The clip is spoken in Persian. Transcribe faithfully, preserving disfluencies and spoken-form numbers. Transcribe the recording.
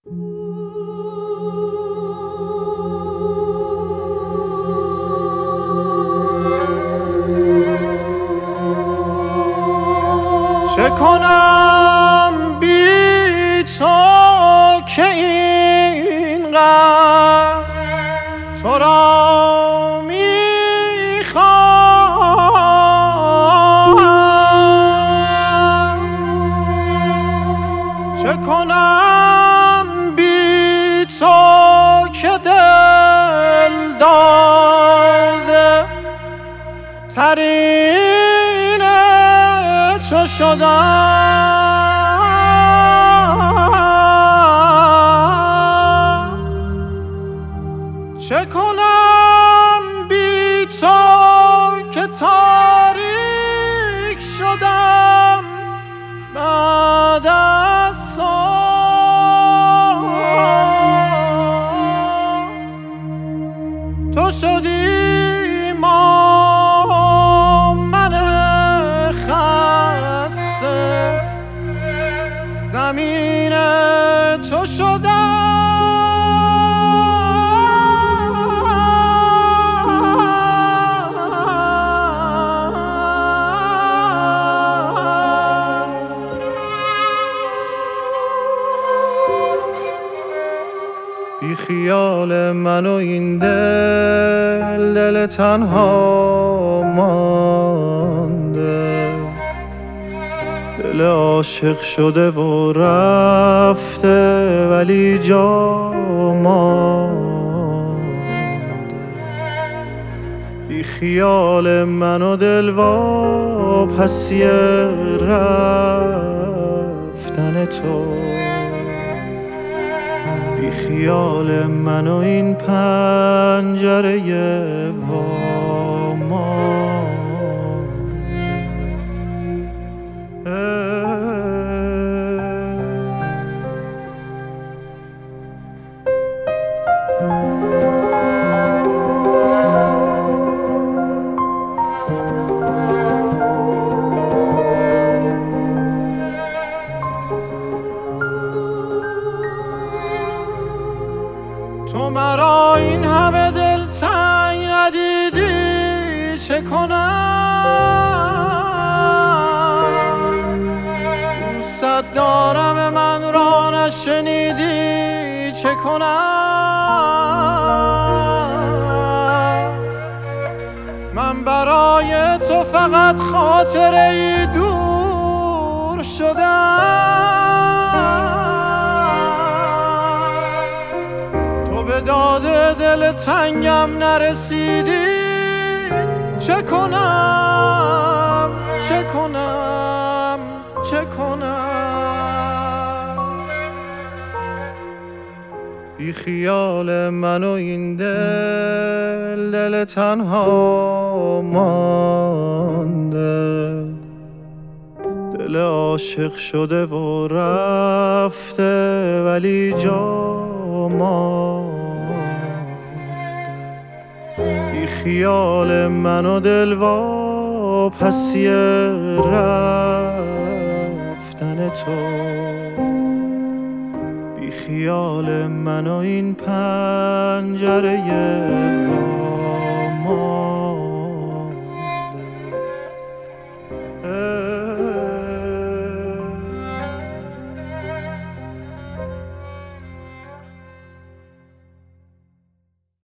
چه کنم بی تو که اینقدر تو را میخواهم؟ چه کنم بی تو که دل داده ترین تو شدم؟ چه کنم بی تو که تاریک شدم بعد از تو؟ تو شدی ما من خسته، زمین تو شدم. بی خیال من و این دل دل تنها مانده، دل عاشق شده و رفته ولی جا مانده. بی خیال من و دل واپسی رفتن تو، بی خیال من و این پنجره وامانده. تو مرا این همه دل تنگ ندیدی، چه کنم؟ دوست دارم من را نشنیدی، چه کنم؟ من برای تو فقط خاطره ای دور شدم. به داد دل تنگم نرسیدی، چه کنم؟ چه کنم؟ چه کنم؟ بی خیال من و این دل دل تنها مانده، دل عاشق شده و رفته ولی جا مانده. بی خیال من و دل واپسی رفتن تو، بی خیال من و این پنجره